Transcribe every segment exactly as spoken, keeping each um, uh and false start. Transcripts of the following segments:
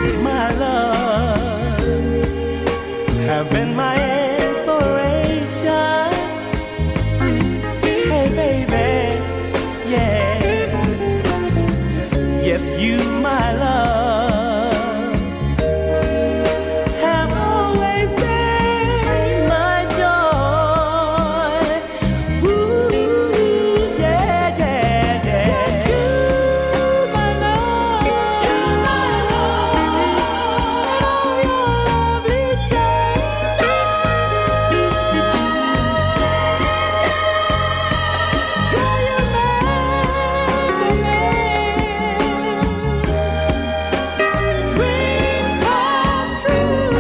my love, have been my inspiration. Hey, baby, yeah. Yes, you, my love, have always been my joy. Ooh, yeah, yeah, yeah. You, my love, you, my love, and all your lovely changes. Girl, you make a man's dreams come true.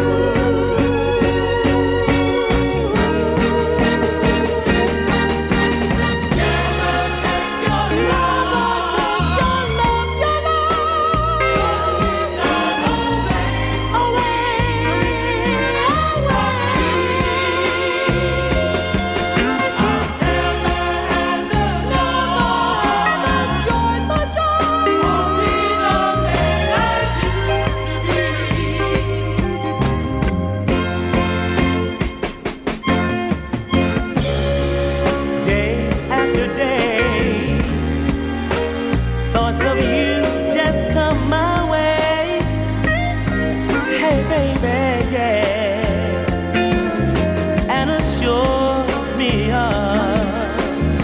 Never take your love, take your love, your love. Sleep not away, away, away. I've never had the joy, the joy, the joy, only the man I used to be. Day after day, thoughts of you just come my way. Hey, baby, yeah, and assures me of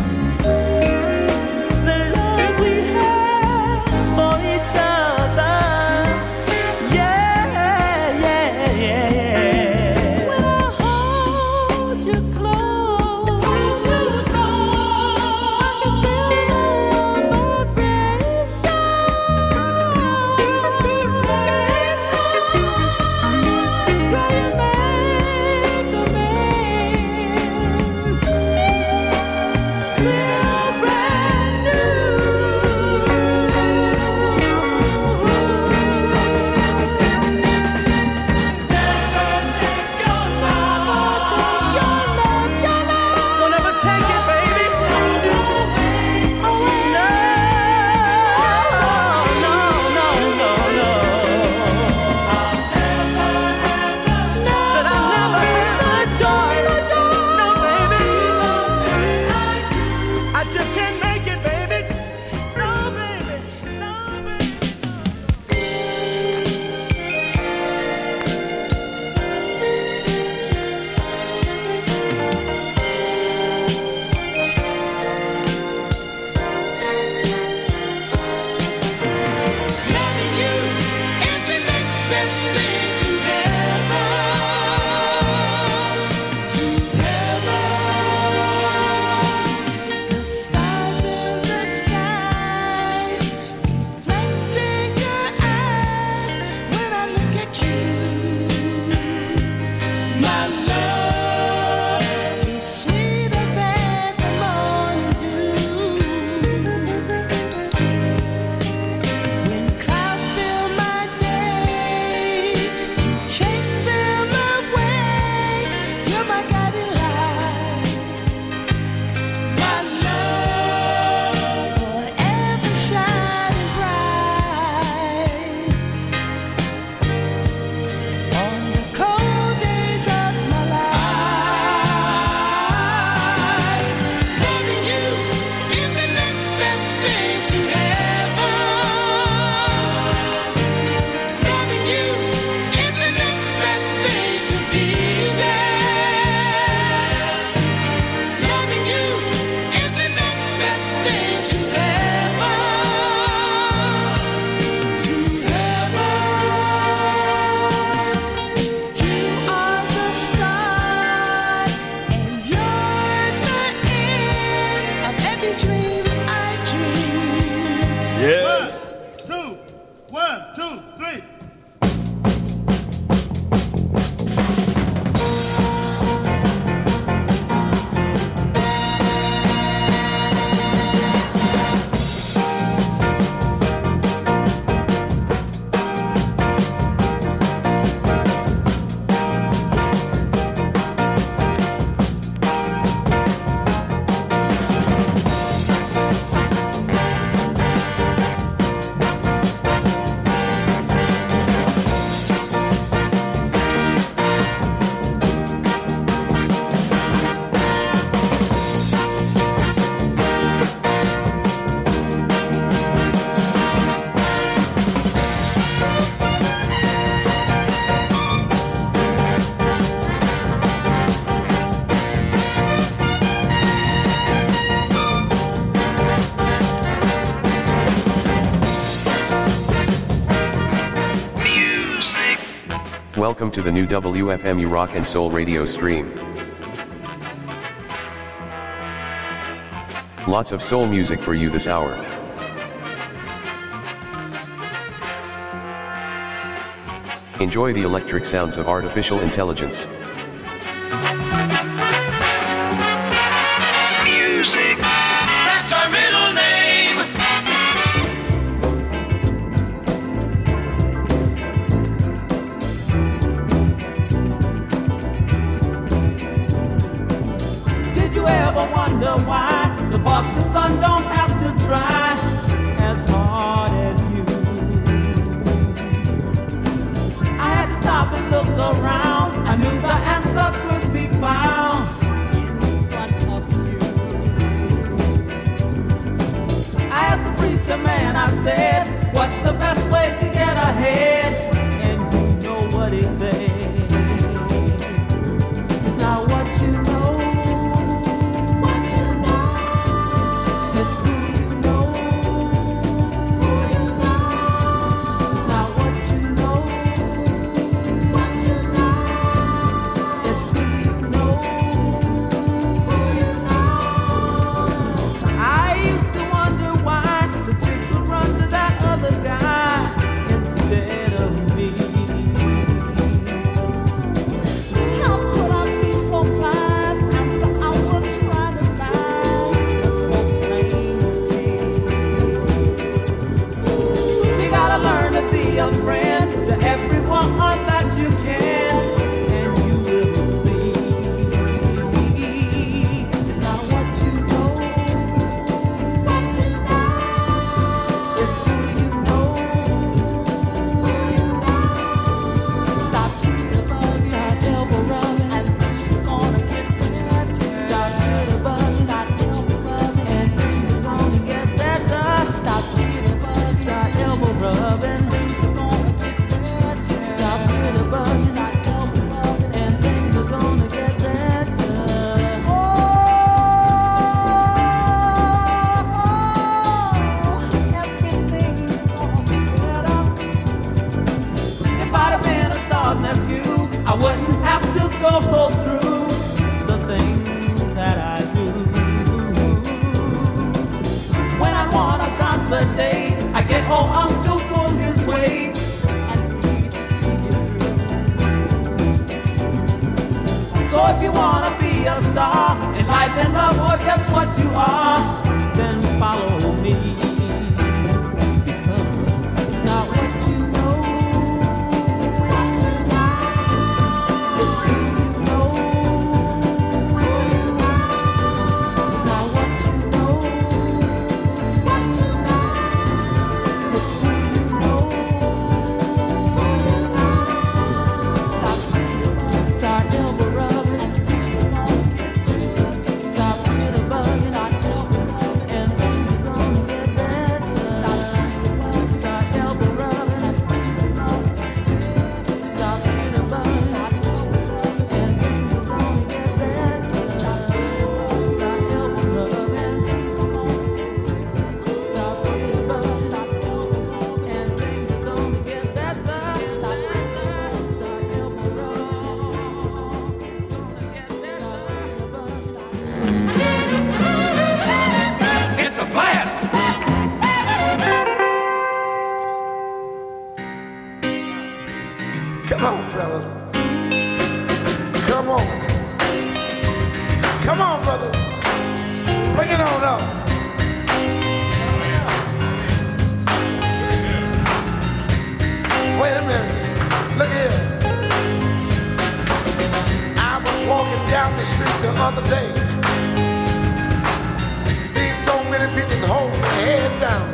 the love we have for each other. Yeah, yeah, yeah, yeah. When I hold you close, too close, I can feel the vibration. Girl, you make a man feel brand new. Never take your love, your love, your love. Don't ever take it, baby. Away, no, no, no, no, no. Said I never had the joy, no, baby. I just can't make it, baby. No, baby, no, baby. Loving you is the next best thing to heaven, to heaven. The stars in the sky reflecting your eyes when I look at you. My love is sweeter than the morning dew. When clouds fill my day, Welcome to the new W F M U Rock and Soul radio stream. Lots of soul music for you this hour. Enjoy the electric sounds of artificial intelligence. Music. That's our middle name. Did you ever wonder why the boss's son don't have to try as hard as you? I had to stop and look around. I knew the answer could be found in front of you. I asked the preacher man, I said, what's the best way to get ahead? And you know what he said. It's not what you know. What you know. It's who you know. Who you know. It's not what you know. What you know. It's who you know. Who you know. I used to wonder why the chicks would run to that other guy instead of me. How could I be so blind after I was trying to find so plain to see? You gotta learn to be a friend to everyone that you can, and you will see. It's not what you know, what you know. It's who you know, who you know. Stop jitterbug, start elbow rubbing, and think you're gonna get better. Stop jitterbug, start elbow rubbing, and think you're gonna get better. Stop jitterbug, start elbow rubbing, think you're gonna get better. Stop jitterbug, start elbow rubbing, and think you're gonna get better. Oh, everything's gonna be better. If I'd have been a star's nephew, I wouldn't have to go through the things that I do. When I want a concert date, I get old uncle pull his weight, and he'd see it through. So if you wanna be a star in life and love, or just what you are, then follow me. Because it's not what you know, what you know. It's who you know, who you know. It's not what you know, what you know. It's who you know, who you know. Stop jitterbug, start elbow rubbing, and think you're gonna get better. Stop jitterbug, start elbow rubbing, and think you're gonna get better. Stop jitterbug, start elbow rubbing, and think you're gonna get better. Stop jitterbug, start elbow rubbing, and think you're gonna get better. Stop jitterbug, start elbow rubbing, and think you're gonna get better. Stop jitterbug, start elbow rubbing, and think you're gonna get better. Stop jitterbug, start elbow rubbing, gonna get better. It's a blast. Come on, fellas. Come on. Come on, brothers. Bring it on up. Wait a minute. Look here. I was walking down the street the other day. Seen so many people holding their head down.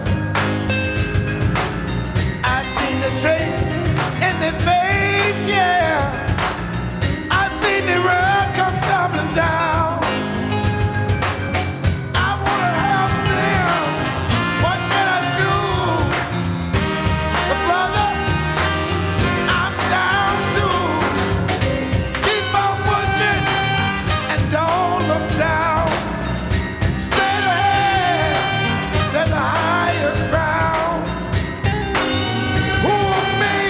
I seen the trace in their face, yeah. I seen the rug come tumbling down. I wanna help them. What can I do? But brother, I'm down to keep on pushing and don't look down. Straight ahead, there's a higher ground. Who me?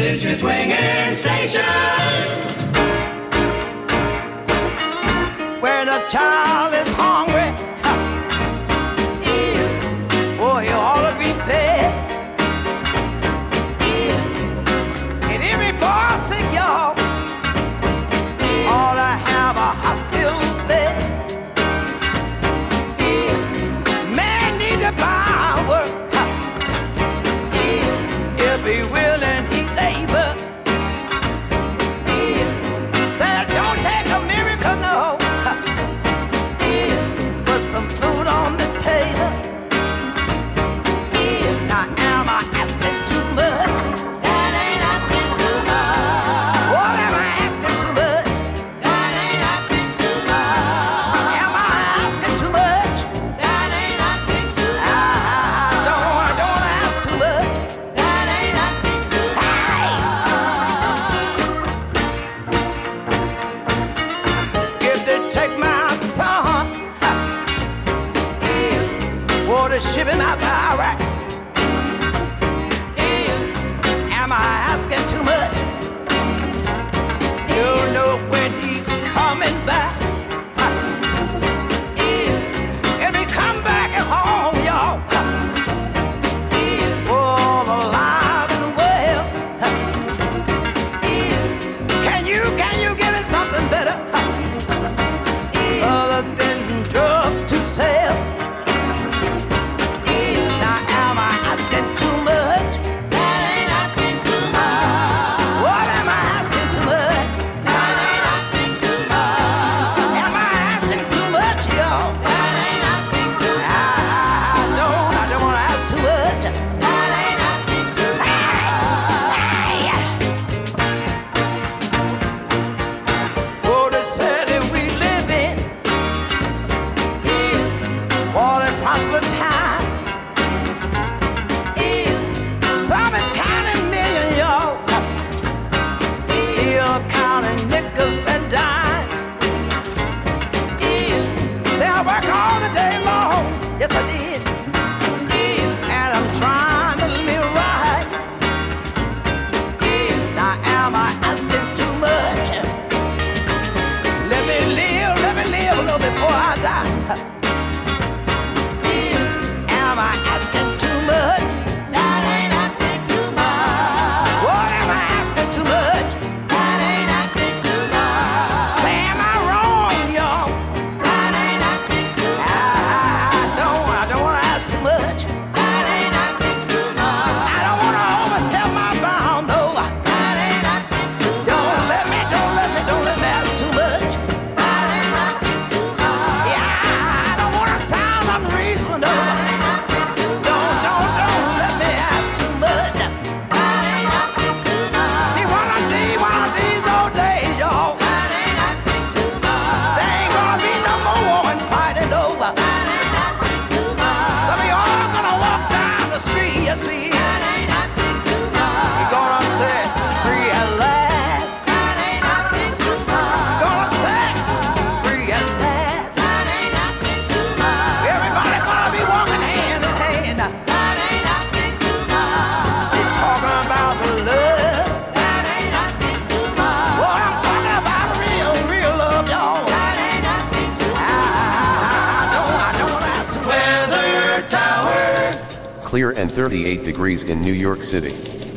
is your swinging station. When a child is hungry, ha, oh, he ought to be fed. And every boy sick, y'all, ought to have a hospital bed. Man need the power, ha, if he willing, he's able. Said, don't take a miracle, no. Put some food on the table. Now am I asking too much? That ain't asking too much. What am I asking too much? That ain't asking too much. Am I asking too much? That ain't asking too I much. don't, I don't wanna ask too much. That ain't asking too much. If they take my son, or to ship him out to Iraq, am I asking too much? You know when he's coming back. If he come back at home, y'all, all alive and well, can you, can you give him something better other than drugs to sell? Now am I asking too much? That ain't asking too much. What am I asking too much? That ain't asking too much. Am I asking too much, y'all? That ain't asking too I much. don't, I don't wanna ask too much. That ain't asking too much. Oh, the city we live in, what a prosperous time. Some is counting million, y'all, still counting nickels and dimes. Say I work all the day long, yes I did, and I'm trying to live right. Now am I asking too much? Let me live, let me live a little before I die. Am I asking too much? That ain't asking too much. What am I asking too much? That ain't asking too much. Say, am I wrong, y'all? That ain't asking too I, much. I don't, I don't wanna ask too much. That ain't asking too much. I don't wanna overstep my bound, no. That ain't asking too much. Don't let me, don't let me, don't let me ask too much. That ain't asking too much. See, I, I don't wanna sound unreasonable, no. That ain't asking too much. Don't, don't, don't let me ask too much. That ain't asking too much. See, one of these, one of these old days, y'all, That ain't asking too much. there ain't gonna be no more war and fighting over. That ain't asking too much. So we all gonna walk down the street, yes we is. That ain't asking too much. We gonna say, free at last. That ain't asking too much. Gonna say, free at last. That ain't asking too much. Everybody gonna be walking hand in hand. That ain't asking too much. They talking about the love. That ain't asking too much. What I'm talking about, real, real love, y'all. That ain't asking too I, I don't, I don't wanna ask too much. Weather Tower. Clear and thirty-eight degrees in New York City.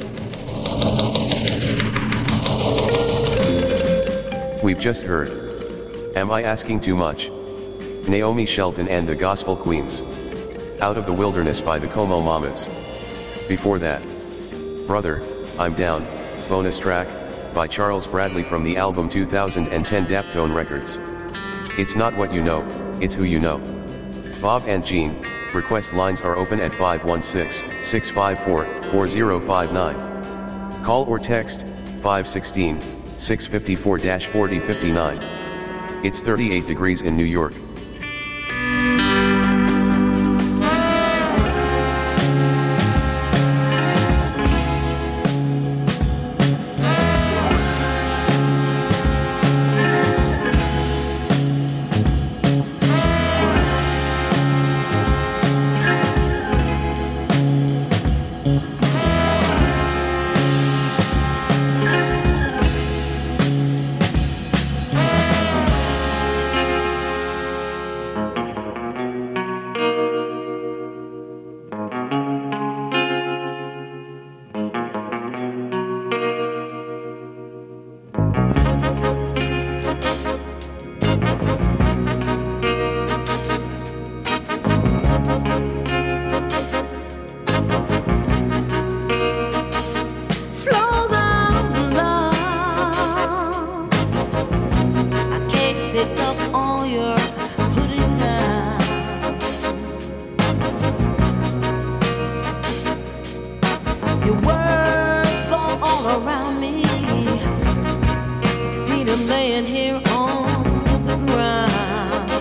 We've just heard Am I Asking Too Much? Naomi Shelton and the Gospel Queens. Out of the Wilderness by the Como Mamas. Before that, Brother, I'm Down, bonus track, by Charles Bradley from the album two thousand ten Daptone Records. It's not what you know, it's who you know. Bob and Jean, request lines are open at five one six, six five four, four zero five nine. Call or text, five one six, six five four, four zero five nine. It's thirty-eight degrees in New York. Your words fall all around me. See them laying here on the ground.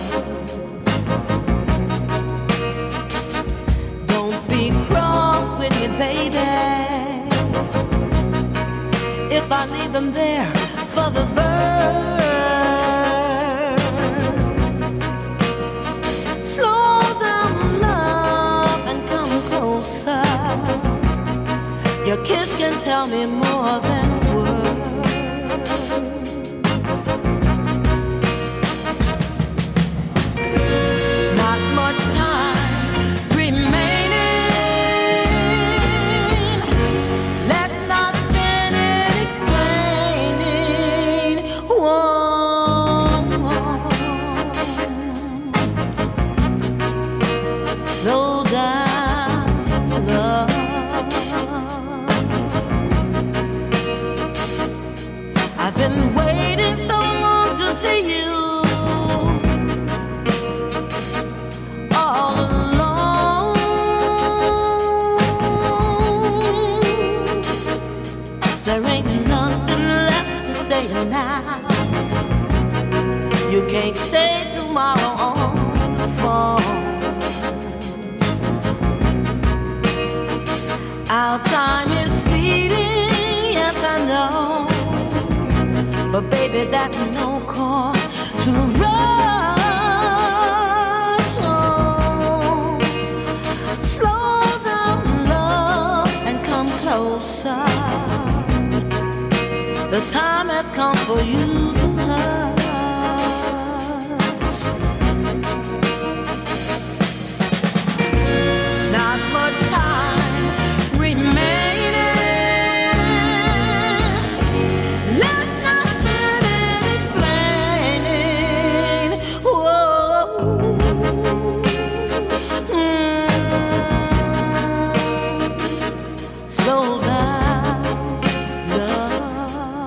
Don't be cross with me, baby, if I leave them there for the birds. Slow down, love, and come closer. Your kiss can tell me more than words. Not much time remaining. Let's not spend it explaining. Whoa. Slow down, love. I've been waiting so long to see you. All alone. There ain't nothing left to say now. You can't say tomorrow on the phone. Our time is fleeting, yes I know. But baby, that's no cause to rush. Oh, slow down, love, and come closer. The time has come for you to hush. Not much time remaining. Let's not spend it explaining. Whoa. Mm. Slow down, love.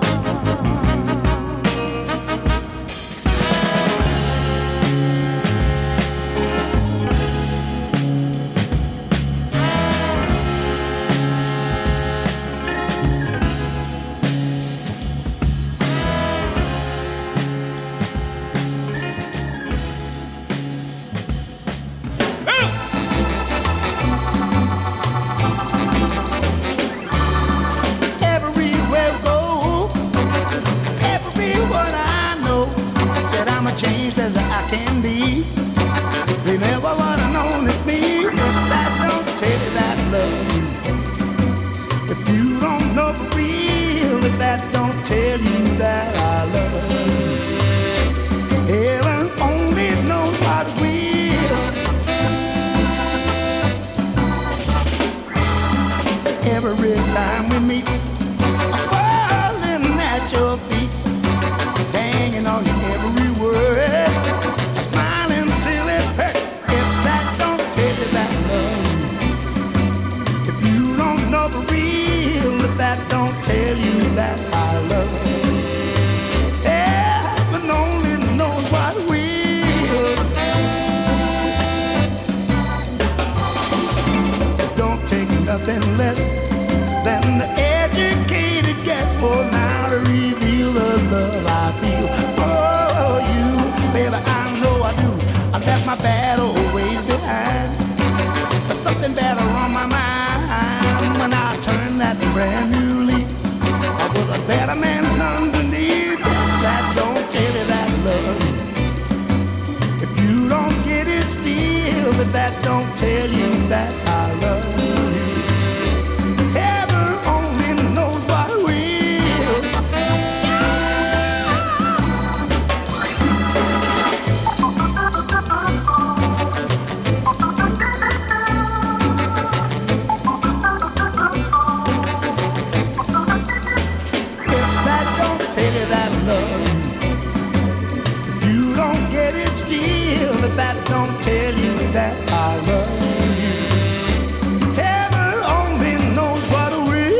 Everywhere I go, everyone I know said I'm as changed as I can be. They never would have known it's me. If that don't tell you that I love you, if you don't know for real, if that don't tell you that I love you, heaven only knows what will. Every time we meet, falling at your feet, hanging on your every word, smiling till it hurts. If that don't tell you that I love you, if you don't know the real, if that don't tell you that I love you, heaven only knows what will. It don't take nothing less than the educated get for now to reveal the love I feel for you. Baby, I know I do. I left my bad old ways behind. There's something better on my mind when I turn that brand new leaf. I was a better man underneath. That don't tell you that I love you. If you don't get it still, but that don't tell you that I love you. Heaven only knows what will. If that don't tell you that I love you, if you don't get it still, if that don't tell you that I love you. Heaven only knows what will.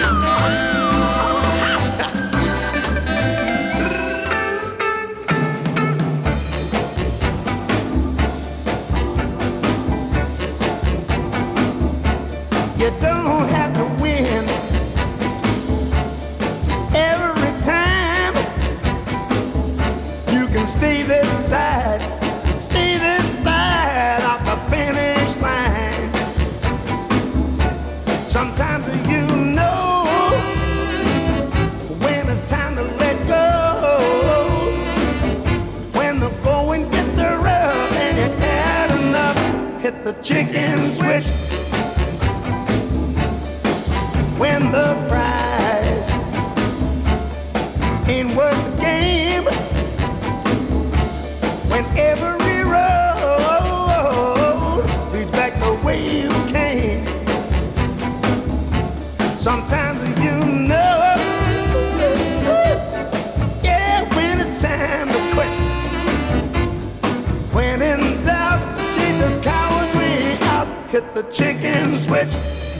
Whoa. this side, stay this side of the finish line. Sometimes you know when it's time to let go, when the going gets rough and you had enough, hit the chicken switch. When the prize ain't worth the game, when every road leads back the way you came. Sometimes you know, yeah, when it's time to quit. When in doubt, take the coward's way out, hit the chicken switch.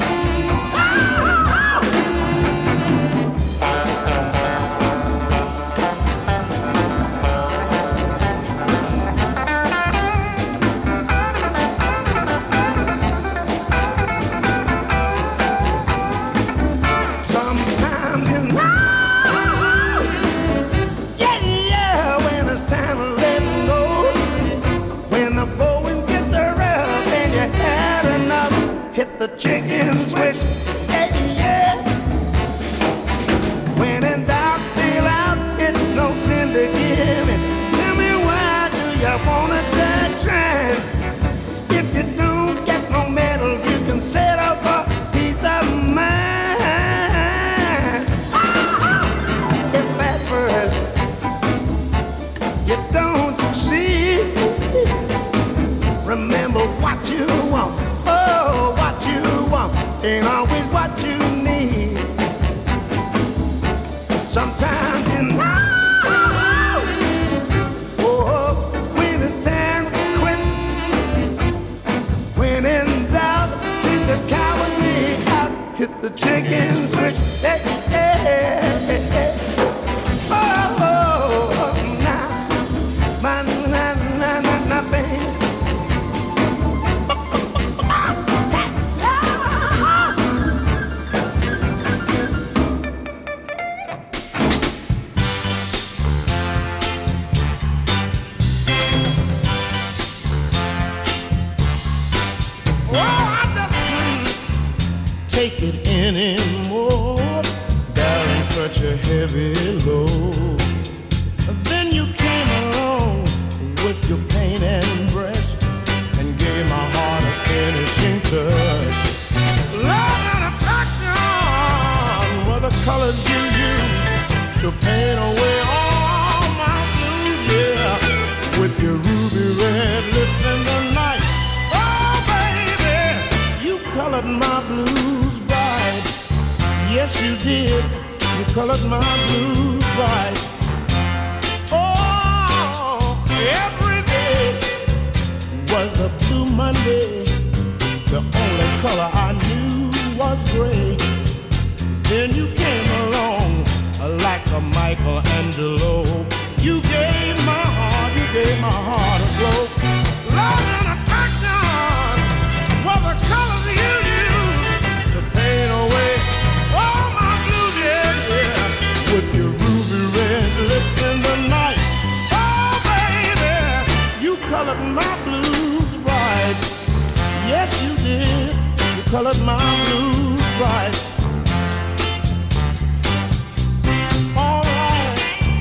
The chicken switch, yeah, yeah. When in doubt, feel out, it's no sin to give it. Tell me why do you wanna die trying? If you don't get no medal, you can settle for peace of mind. If at first you don't succeed, remember what you want. Oh, what you want ain't always what you need. Sometimes you know, oh, when it's time to quit. When in doubt, take the cowardly out, hit the chicken switch. Hey, hey, hey, hey, hey. Oh, oh, oh, nah, my, nah, nah, nah, nah, baby. Take it anymore, bearing such a heavy load. Then you came along with your paint and brush and gave my heart a finishing touch. Love and affection were the colors you used to paint away all my blues, yeah. With your ruby red lips in the night, oh baby, you colored my blues. Yes, you did. You colored my blues bright. Oh, every day was a blue Monday. The only color I knew was gray. Then you came along like a Michelangelo. You gave my heart, you gave my heart a glow. Love and affection were the colors you used to paint away all my blues, yeah, yeah. With your ruby red lips in the night, oh baby, you colored my blues bright. Yes, you did. You colored my blues bright. All right,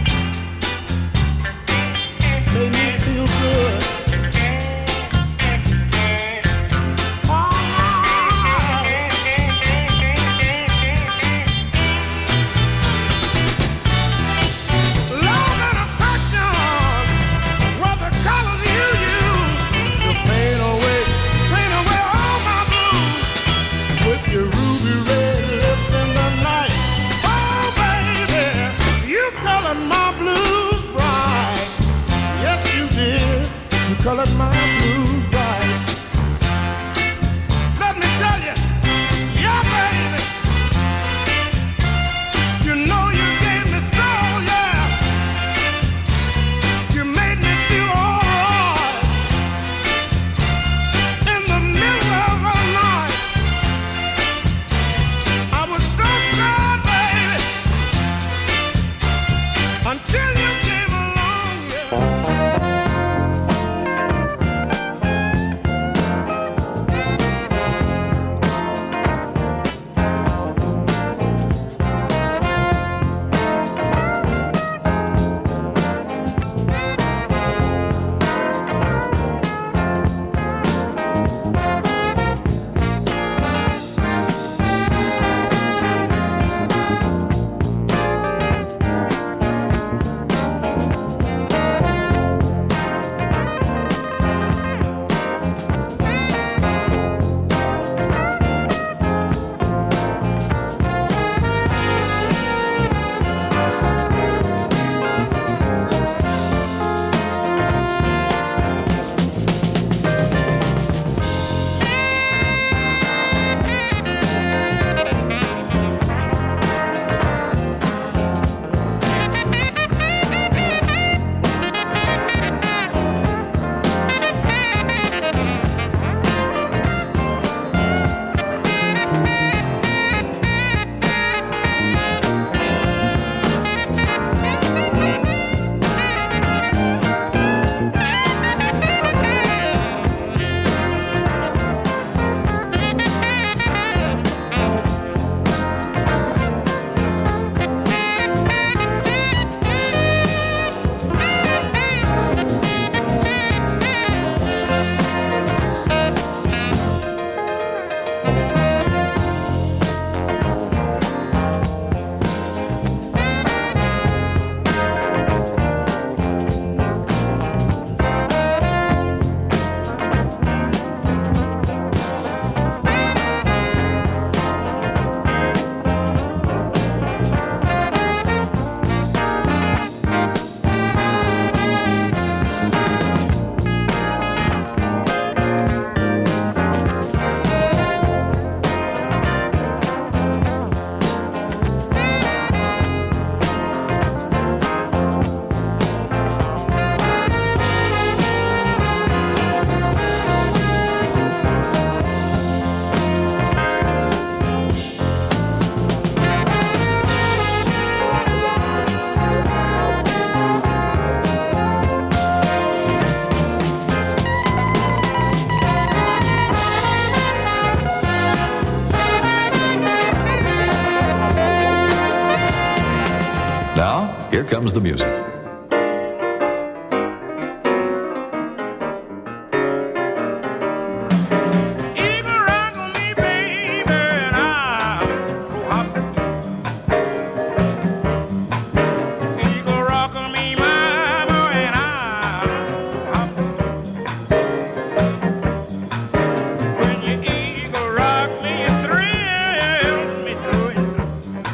made me feel good. Colored my blues bright. Let me tell you, yeah, baby, you know you gave me soul, yeah. You made me feel alright in the middle of the night. I was so sad, baby, until you came along, yeah. Here comes the music. Eagle rock on me, baby, and I'll go hopping too. Eagle rock on me, mama, and I'll go hopping too. When you eagle rock me, it thrills me through and through.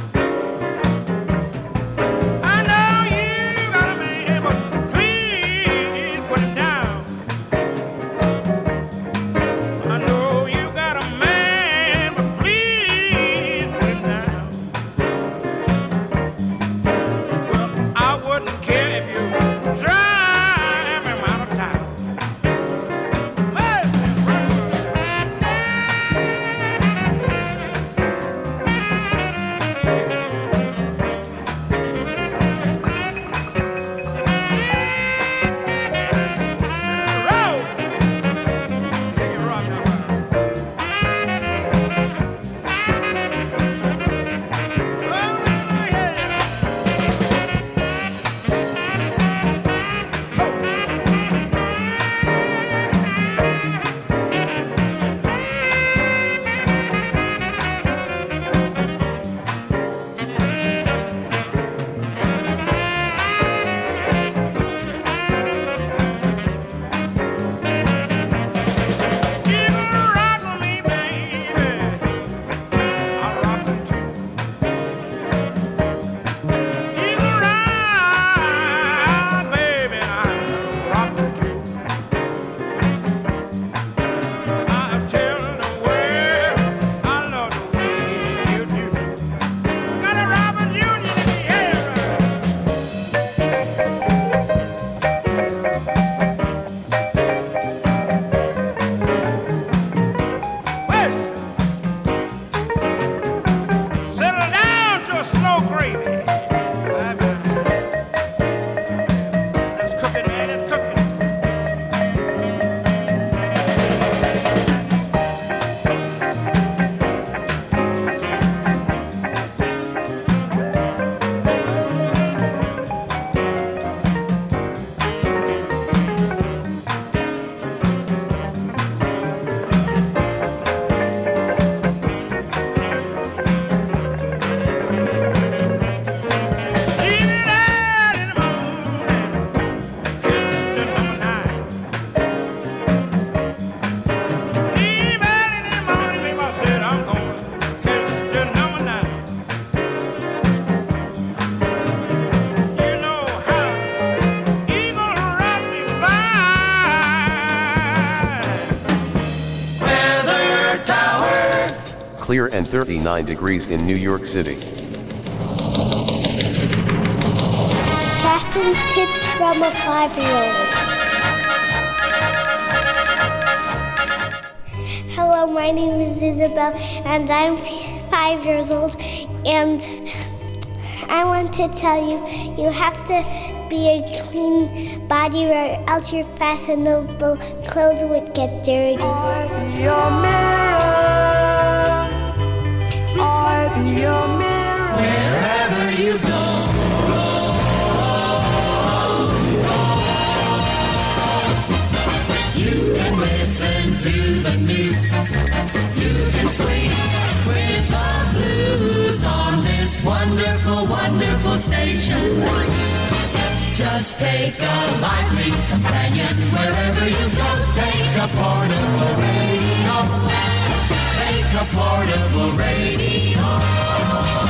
I know you got a man, but please put him down. I know you got a man, but please put him down. Well, I wouldn't care if you drive him out of town. Roll! Take it rock now. You rock on me, baby. I'll rock you too. You ride, baby, I'll rock you too. I'll tell the world I love the way you do. Got a Robert Union in the air. West. Settle down to a slow gravy. That's cooking, man, that's cooking. Leave it out in the morning, kiss the number nine. Leave out in the morning, baby, I said I'm gonna kiss the number nine. You know how Eagle rock me fine. Weather Tower. Clear and thirty-nine degrees in New York City. Fashion tips from a five-year-old. Hello, my name is Isabel, and I'm five years old. And I want to tell you, you have to be a clean body, or else your fashionable clothes would get dirty. Your mirror, I be your mirror. Wherever you go. You can listen to the news. You can swing with the blues on this wonderful, wonderful station. Just take a lively companion wherever you go. Take a portable radio. Take a portable radio.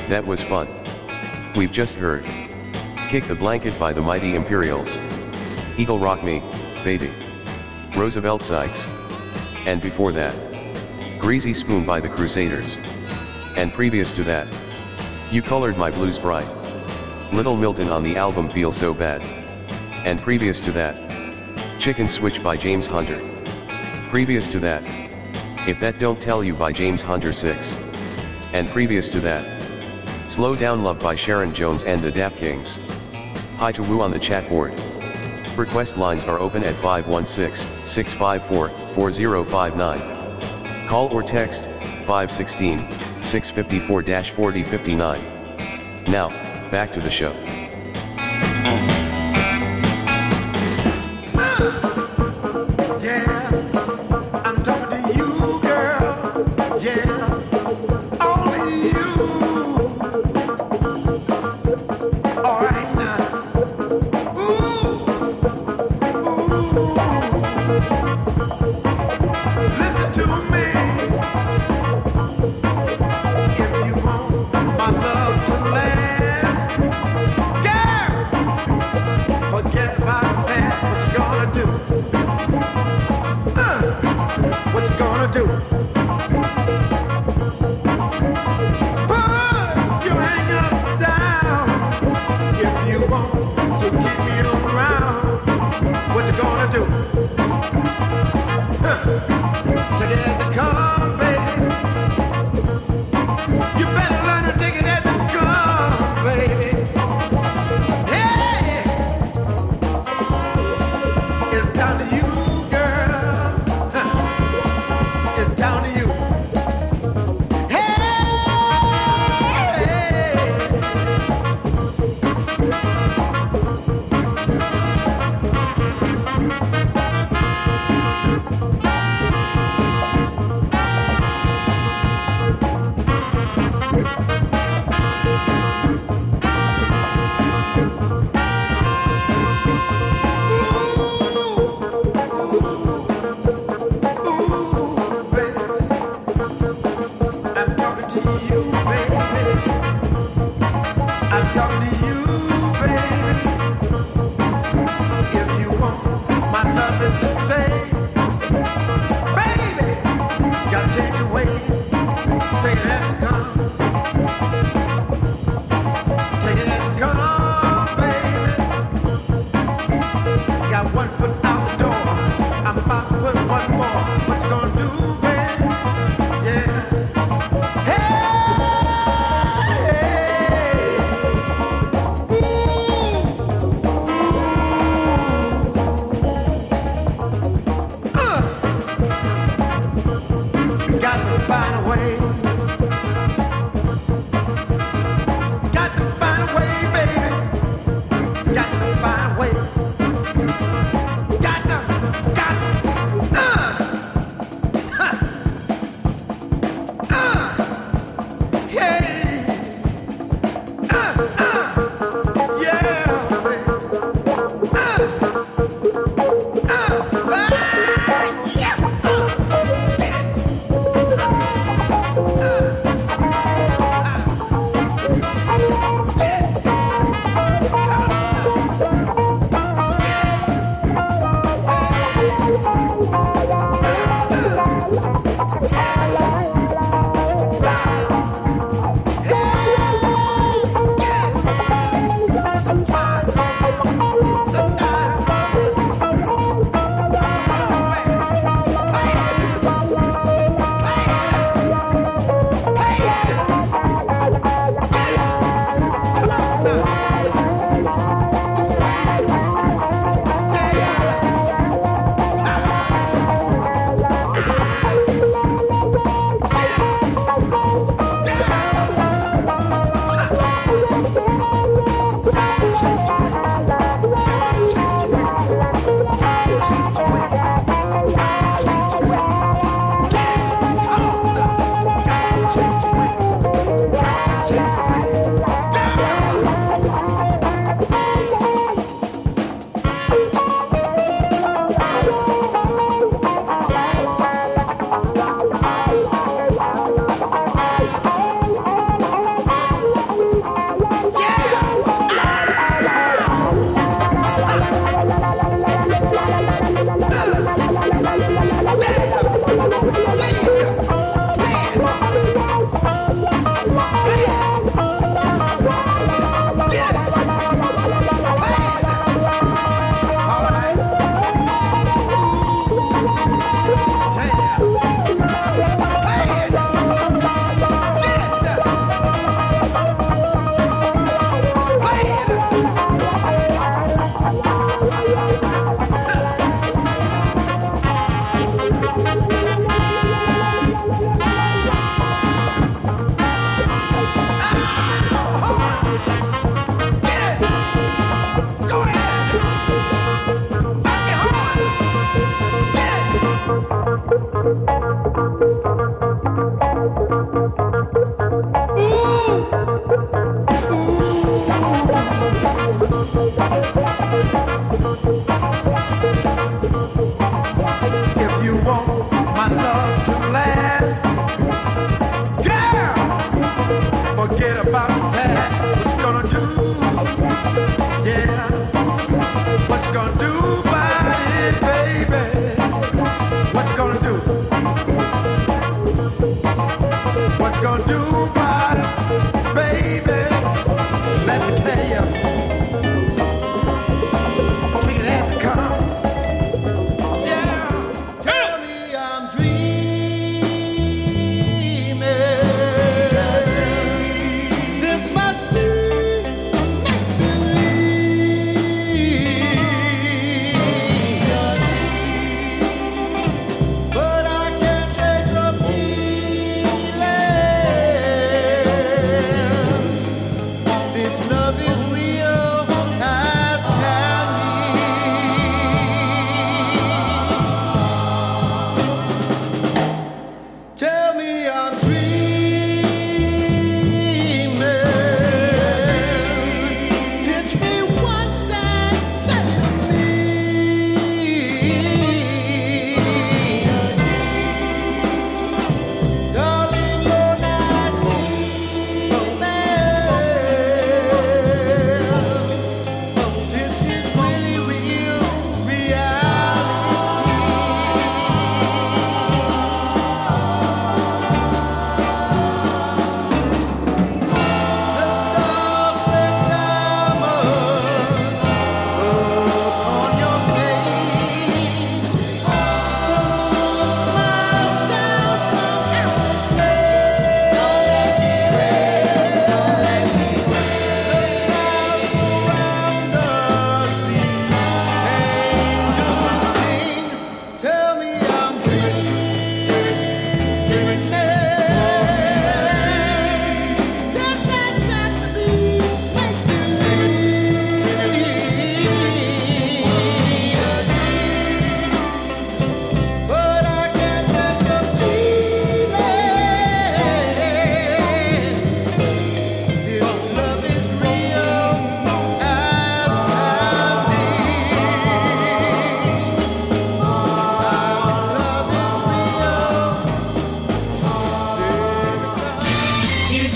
That was fun. We've just heard Kick the Blanket by the Mighty Imperials, Eagle Rock Me, Baby, Roosevelt Sykes, and before that, Greasy Spoon by the Crusaders. And previous to that, You Colored My Blues Bright, Little Milton on the album Feel So Bad. And previous to that, Chicken Switch by James Hunter. Previous to that, If That Don't Tell You by James Hunter six. And previous to that, Slow Down Love by Sharon Jones and the Dap Kings. Hi to Woo on the chat board. Request lines are open at five one six, six five four, four zero five nine. Call or text five one six, six five four, four zero five nine. Now, back to the show. Yeah, I'm talking to you, girl. Yeah, only you. All right now. Ooh, ooh. Listen to me. If you want my love to last, girl, forget about that. What you gonna do? Uh, what you gonna do? Put your hang up down. If you want to keep me around, what you gonna do? Uh, take it as it comes, baby. You better learn to take it as it comes, baby. Hey, it's down to you, girl. Huh. It's down to you. Hey, Uh,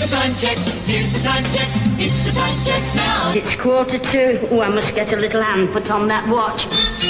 the time check, here's the time check, it's the time check now. It's quarter to. Oh, I must get a little hand put on that watch.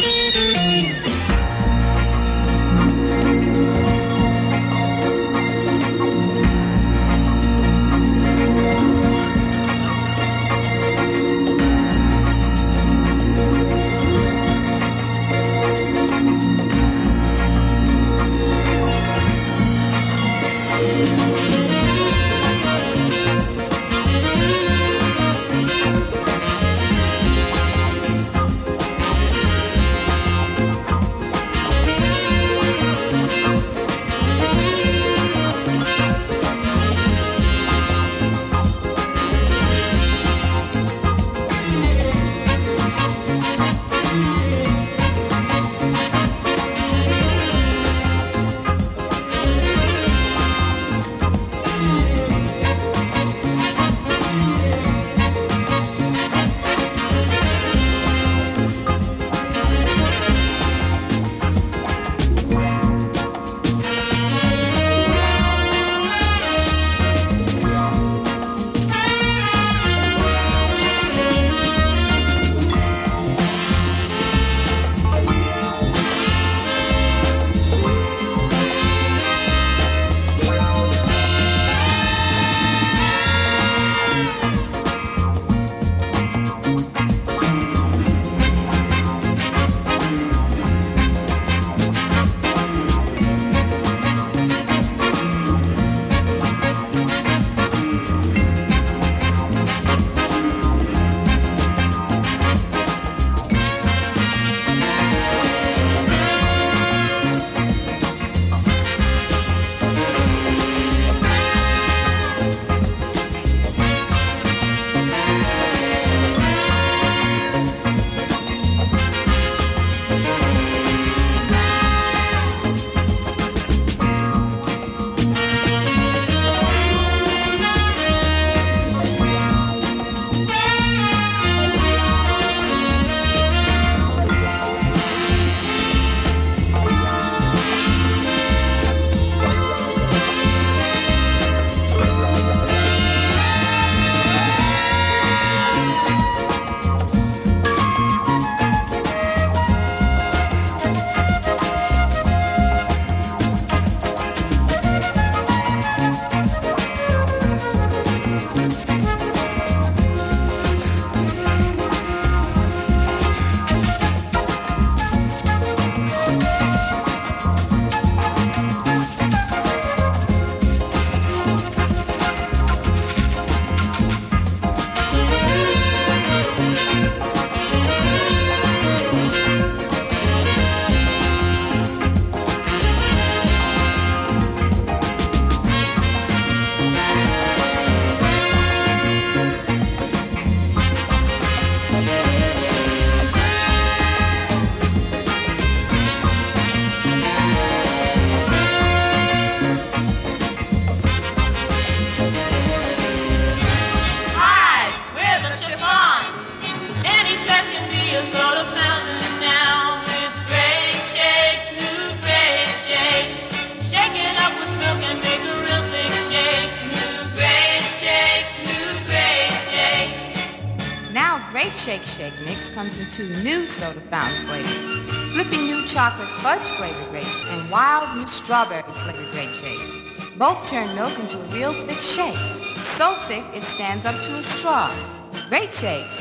Shake Shake Mix comes in two new soda fountain flavors. Flipping new chocolate fudge flavored great sh- and wild new strawberry flavored great shakes. Both turn milk into a real thick shake. So thick it stands up to a straw. Great shakes.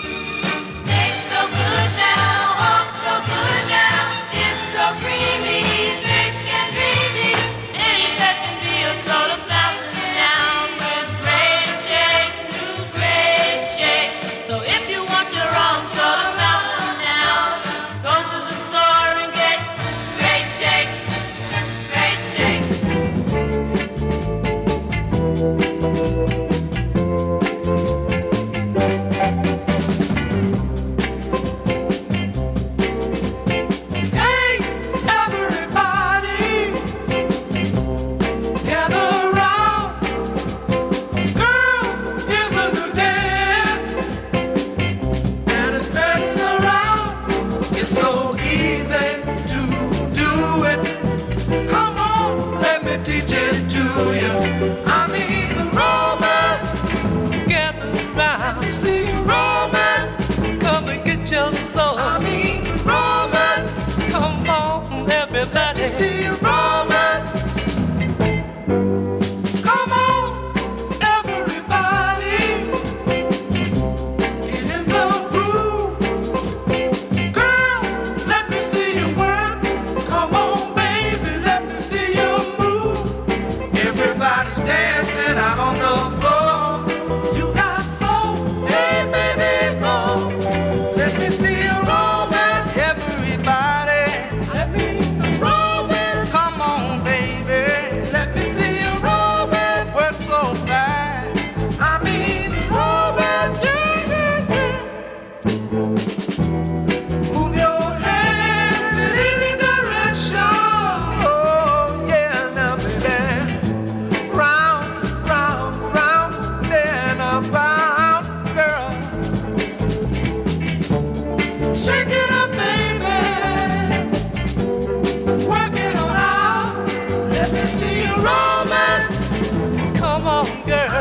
Tastes so good now, oh so good now. It's so creamy, thick and dreamy. Any that can be a soda fountain now with great shakes, new great shakes. So if you want your own soda fountain now, go to the store and get great shakes, great shakes.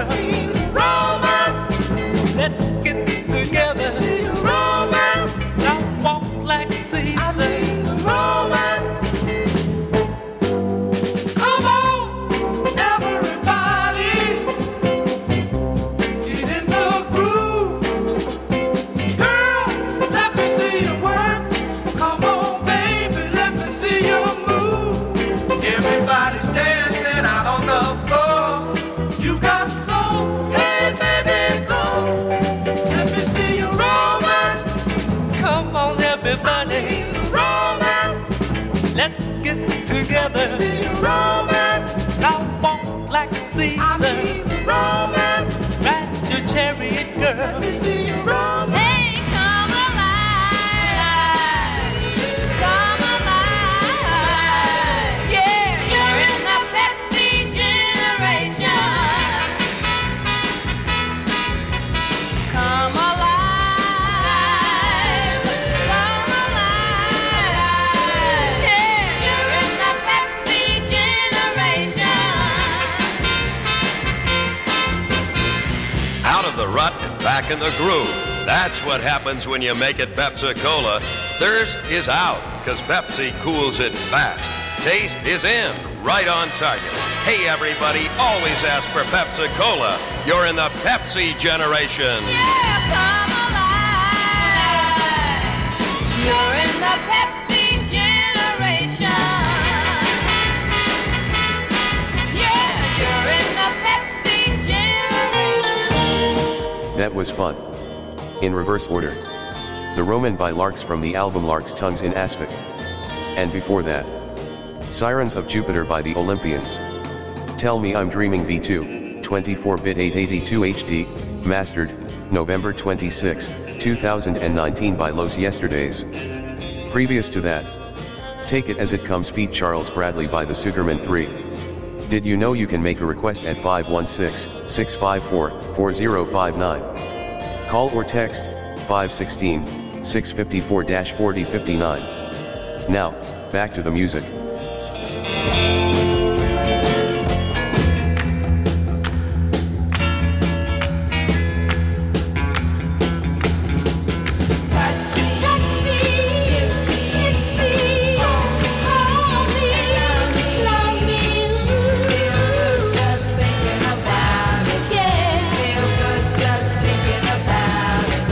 girl. Roman, let's get together. Roman, now walk like Caesar. Roman, come on, everybody, get in the groove. Girl, let me see you work. Come on, baby, let me see you move. Everybody's dancing out on the floor. You got soul, hey baby, go. Let me see you Roman. Come on, everybody, Roman. Let's get together. See you Roman. Now walk like Caesar. I mean, Roman. Ride your chariot, girl. Let me see you Roman. Hey, come alive, come alive. Yeah, you're in the Pepsi generation. Come alive, come alive. Yeah, you're in the Pepsi generation. Out of the rut and back in the groove. That's what happens when you make it Pepsi-Cola. Thirst is out, because Pepsi cools it fast. Taste is in, right on target. Hey, everybody, always ask for Pepsi-Cola. You're in the Pepsi generation. Yeah, come alive. You're in the Pepsi generation. Yeah, you're in the Pepsi generation. That was fun. In reverse order. The Roman by Larks from the album Lark's Tongues in Aspic. And before that, Sirens of Jupiter by the Olympians. Tell Me I'm Dreaming V two, twenty-four bit eight eighty-two H D, mastered, November twenty-sixth, two thousand nineteen by Los Yesterdays. Previous to that, Take It As It Comes feat. Charles Bradley by the Sugarman three. Did you know you can make a request at five one six, six five four, four zero five nine? Call or text, five one six, six five four, four zero five nine. Now, back to the music. Touch me, kiss me, hold me, love me, love me. Feel good just thinking about it. Yeah, feel good just thinking about it.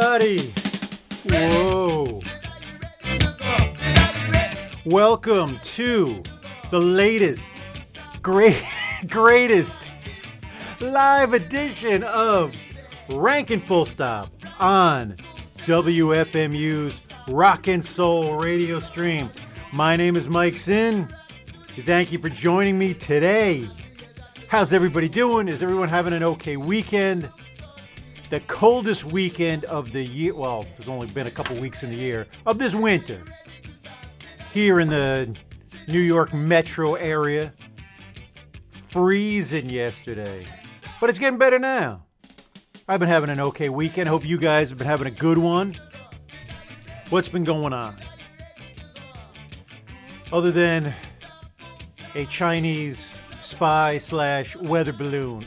everybody. Whoa. Welcome to the latest, great, greatest live edition of Rankin' Full Stop on W F M U's Rock and Soul radio stream. My name is Mike Zinn. Thank you for joining me today. How's everybody doing? Is everyone having an okay weekend? The coldest weekend of the year, well, there's only been a couple weeks in the year, of this winter. Here in the New York metro area. Freezing yesterday. But it's getting better now. I've been having an okay weekend. Hope you guys have been having a good one. What's been going on? Other than a Chinese spy slash weather balloon.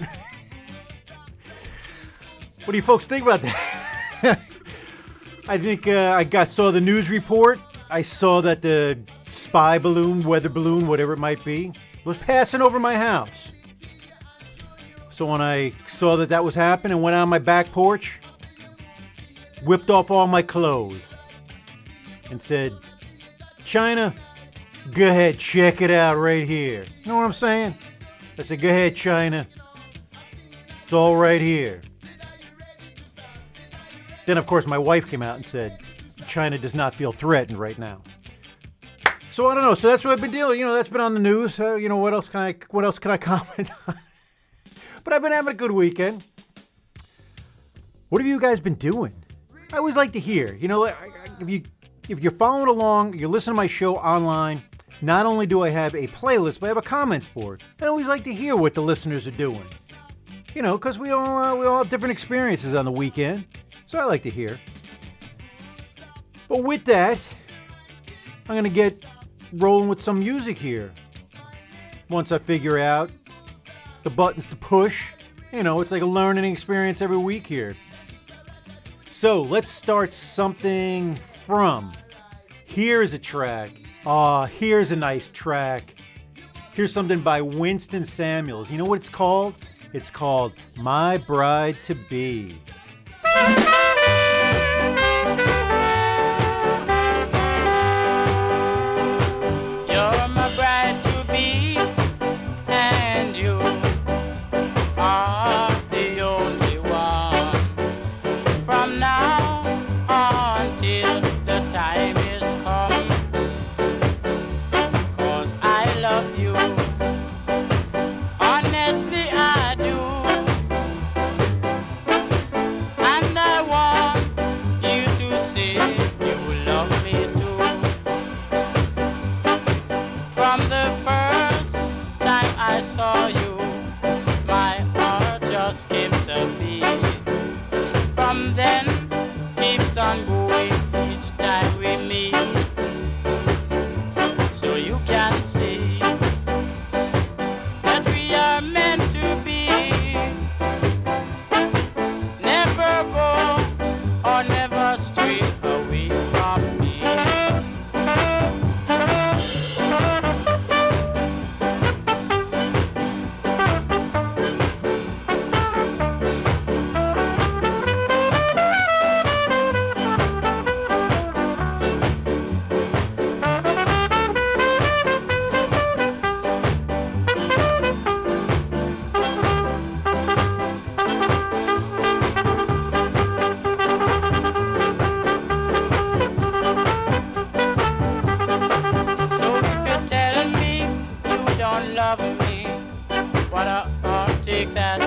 What do you folks think about that? I think uh, I got saw the news report. I saw that the spy balloon, weather balloon, whatever it might be, was passing over my house. So when I saw that that was happening, went out on my back porch, whipped off all my clothes, and said, China, go ahead, check it out right here. You know what I'm saying? I said, go ahead, China. It's all right here. Then, of course, my wife came out and said, China does not feel threatened right now. So I don't know. So that's what I've been dealing. You know, that's been on the news. Uh, you know, what else can I? What else can I comment on? But I've been having a good weekend. What have you guys been doing? I always like to hear. You know, if you if you're following along, you're listening to my show online. Not only do I have a playlist, but I have a comments board. I always like to hear what the listeners are doing. You know, because we all uh, we all have different experiences on the weekend. So I like to hear. But with that, I'm going to get rolling with some music here. Once I figure out the buttons to push. You know, it's like a learning experience every week here. So let's start something from. Here's a track. Aw, oh, here's a nice track. Here's something by Winston Samuels. You know what it's called? It's called My Bride to Be. You're my bride to be, and you are the only one. From now on till the time is come, 'cause I love you. Honestly, I do. And I want you to say you love me too. From the first time I saw you, my heart just skips a beat. From then, keeps on going each time we meet. So you can see that we are meant to be. Never go or never stray away from me. So if you're telling me you don't love me, what I ought to take that